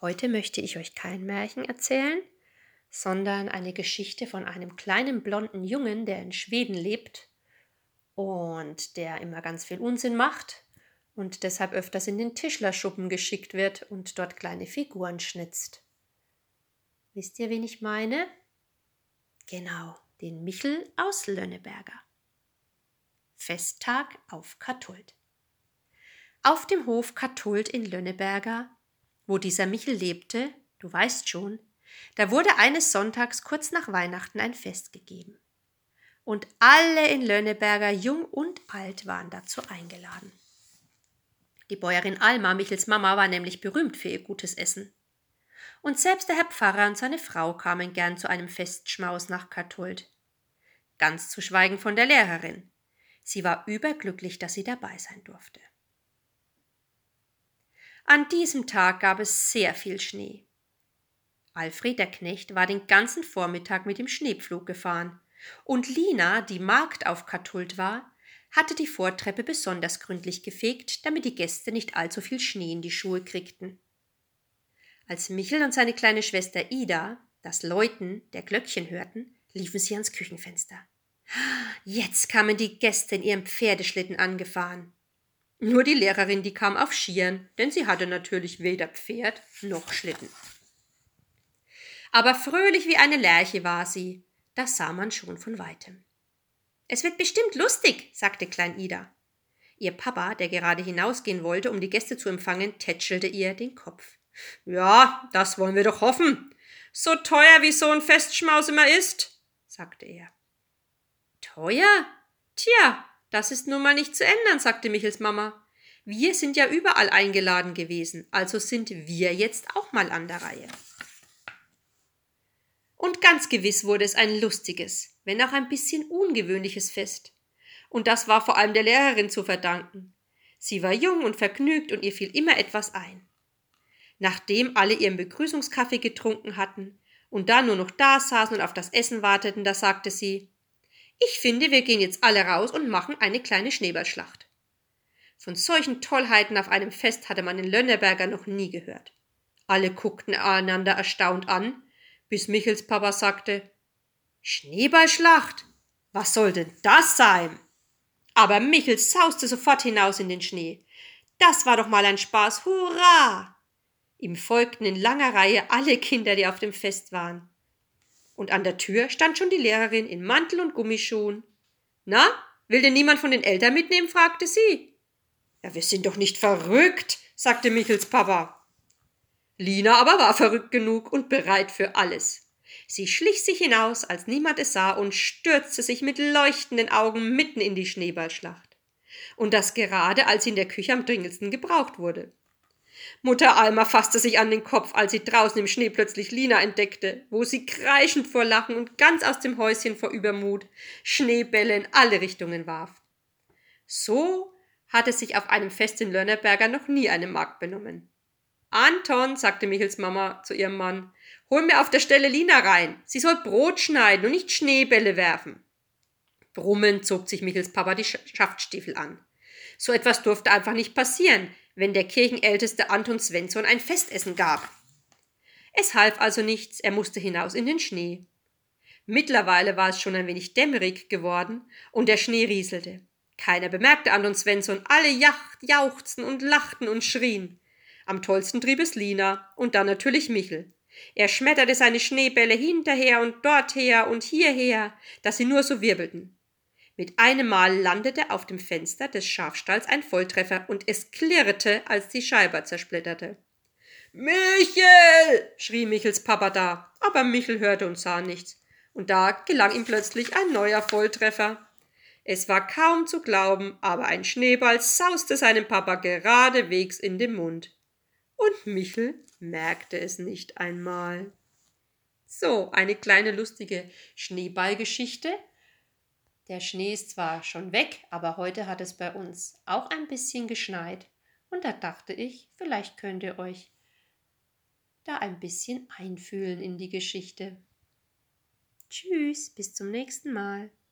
Heute möchte ich euch kein Märchen erzählen, sondern eine Geschichte von einem kleinen blonden Jungen, der in Schweden lebt und der immer ganz viel Unsinn macht und deshalb öfters in den Tischlerschuppen geschickt wird und dort kleine Figuren schnitzt. Wisst ihr, wen ich meine? Genau, den Michel aus Lönneberger. Festtag auf Kathult. Auf dem Hof Kathult in Lönneberger, wo dieser Michel lebte, du weißt schon, da wurde eines Sonntags kurz nach Weihnachten ein Fest gegeben. Und alle in Lönneberger, jung und alt, waren dazu eingeladen. Die Bäuerin Alma, Michels Mama, war nämlich berühmt für ihr gutes Essen. Und selbst der Herr Pfarrer und seine Frau kamen gern zu einem Festschmaus nach Kathult. Ganz zu schweigen von der Lehrerin. Sie war überglücklich, dass sie dabei sein durfte. An diesem Tag gab es sehr viel Schnee. Alfred der Knecht war den ganzen Vormittag mit dem Schneepflug gefahren, und Lina, die Magd auf Kathult war, hatte die Vortreppe besonders gründlich gefegt, damit die Gäste nicht allzu viel Schnee in die Schuhe kriegten. Als Michel und seine kleine Schwester Ida das Läuten der Glöckchen hörten, liefen sie ans Küchenfenster. Jetzt kamen die Gäste in ihrem Pferdeschlitten angefahren. Nur die Lehrerin, die kam auf Skiern, denn sie hatte natürlich weder Pferd noch Schlitten. Aber fröhlich wie eine Lerche war sie, das sah man schon von weitem. »Es wird bestimmt lustig«, sagte Klein Ida. Ihr Papa, der gerade hinausgehen wollte, um die Gäste zu empfangen, tätschelte ihr den Kopf. »Ja, das wollen wir doch hoffen. So teuer wie so ein Festschmaus immer ist«, sagte er. »Teuer? Tja, das ist nun mal nicht zu ändern«, sagte Michels Mama. »Wir sind ja überall eingeladen gewesen, also sind wir jetzt auch mal an der Reihe.« Und ganz gewiss wurde es ein lustiges, wenn auch ein bisschen ungewöhnliches Fest. Und das war vor allem der Lehrerin zu verdanken. Sie war jung und vergnügt und ihr fiel immer etwas ein. Nachdem alle ihren Begrüßungskaffee getrunken hatten und dann nur noch da saßen und auf das Essen warteten, da sagte sie: »Ich finde, wir gehen jetzt alle raus und machen eine kleine Schneeballschlacht.« Von solchen Tollheiten auf einem Fest hatte man in Lönneberger noch nie gehört. Alle guckten einander erstaunt an, bis Michels Papa sagte: »Schneeballschlacht? Was soll denn das sein?« Aber Michel sauste sofort hinaus in den Schnee. Das war doch mal ein Spaß, hurra! Ihm folgten in langer Reihe alle Kinder, die auf dem Fest waren. Und an der Tür stand schon die Lehrerin in Mantel und Gummischuhen. »Na, will denn niemand von den Eltern mitnehmen?« fragte sie. »Ja, wir sind doch nicht verrückt«, sagte Michels Papa. Lina aber war verrückt genug und bereit für alles. Sie schlich sich hinaus, als niemand es sah, und stürzte sich mit leuchtenden Augen mitten in die Schneeballschlacht. Und das gerade, als sie in der Küche am dringendsten gebraucht wurde. Mutter Alma fasste sich an den Kopf, als sie draußen im Schnee plötzlich Lina entdeckte, wo sie kreischend vor Lachen und ganz aus dem Häuschen vor Übermut Schneebälle in alle Richtungen warf. So hatte sich auf einem Fest in Lönneberger noch nie eine Magd benommen. »Anton«, sagte Michels Mama zu ihrem Mann, »hol mir auf der Stelle Lina rein. Sie soll Brot schneiden und nicht Schneebälle werfen.« Brummend zog sich Michels Papa die Schaftstiefel an. So etwas durfte einfach nicht passieren, wenn der Kirchenälteste Anton Svensson ein Festessen gab. Es half also nichts, er musste hinaus in den Schnee. Mittlerweile war es schon ein wenig dämmerig geworden und der Schnee rieselte. Keiner bemerkte Anton Svensson, alle jauchzten und lachten und schrien. Am tollsten trieb es Lina und dann natürlich Michel. Er schmetterte seine Schneebälle hinterher und dorther und hierher, dass sie nur so wirbelten. Mit einem Mal landete auf dem Fenster des Schafstalls ein Volltreffer und es klirrte, als die Scheibe zersplitterte. »Michel!« schrie Michels Papa da, aber Michel hörte und sah nichts. Und da gelang ihm plötzlich ein neuer Volltreffer. Es war kaum zu glauben, aber ein Schneeball sauste seinem Papa geradewegs in den Mund. Und Michel merkte es nicht einmal. So, eine kleine lustige Schneeballgeschichte. Der Schnee ist zwar schon weg, aber heute hat es bei uns auch ein bisschen geschneit. Und da dachte ich, vielleicht könnt ihr euch da ein bisschen einfühlen in die Geschichte. Tschüss, bis zum nächsten Mal.